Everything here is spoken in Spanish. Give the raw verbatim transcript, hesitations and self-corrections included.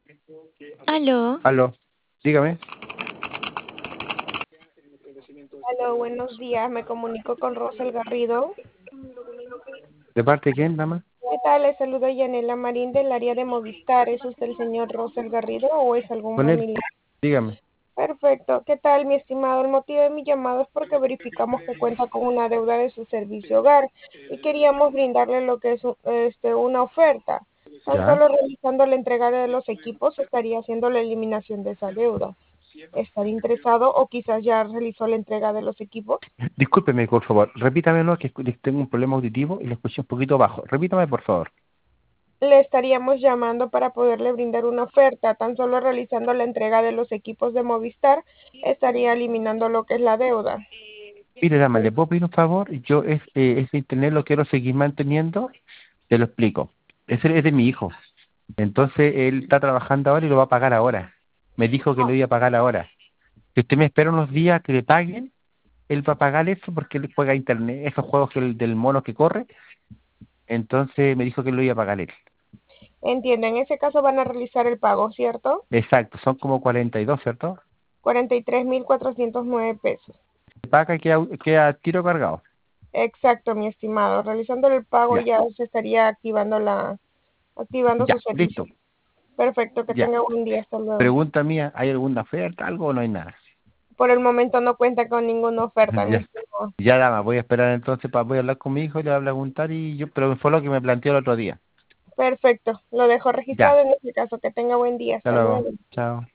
Aló, Aló, dígame. Aló, buenos días. Me comunico con Rosel Garrido. ¿De parte de quién, dama? ¿Qué tal? Le saludo Yanela Marín del área de Movistar. ¿Es usted el señor Rosel Garrido o es algún Con él, familiar? dígame. Perfecto. ¿Qué tal, mi estimado? El motivo de mi llamado es porque verificamos que cuenta con una deuda de su servicio hogar y queríamos brindarle lo que es u- este, una oferta. Tan ¿Ya? solo realizando la entrega de los equipos estaría haciendo la eliminación de esa deuda. ¿Estar interesado o quizás ya realizó la entrega de los equipos? Discúlpeme, por favor. Repítamelo, que escu- tengo un problema auditivo y lo escuché un poquito bajo. Repítame, por favor. Le estaríamos llamando para poderle brindar una oferta. Tan solo realizando la entrega de los equipos de Movistar estaría eliminando lo que es la deuda. Mire, dama, ¿le puedo pedir un favor? Yo es, eh, ese internet lo quiero seguir manteniendo. Te lo explico. Ese es de mi hijo. Entonces, él está trabajando ahora y lo va a pagar ahora. Me dijo que lo iba a pagar ahora. Si usted me espera unos días que le paguen, él va a pagar eso porque él juega internet, esos juegos que el, del mono que corre. Entonces, me dijo que lo iba a pagar él. Entiendo, en ese caso van a realizar el pago, ¿cierto? Exacto, son como cuarenta y dos, ¿cierto? cuarenta y tres mil cuatrocientos nueve pesos. Se paga y queda, queda tiro cargado. Exacto, mi estimado. Realizando el pago Ya, ya se estaría activando la, activando su ya, servicio. listo, Perfecto, que ya. tenga buen día. Hasta luego. Pregunta mía, ¿hay alguna oferta, algo o no hay nada? Por el momento no cuenta con ninguna oferta, mi Ya, estimado. ya dama, voy a esperar entonces para voy a hablar con mi hijo y le voy a preguntar y yo, pero fue lo que me planteó el otro día. Perfecto, lo dejo registrado Ya, en este caso. Que tenga buen día. hasta Hasta luego, luego. chao.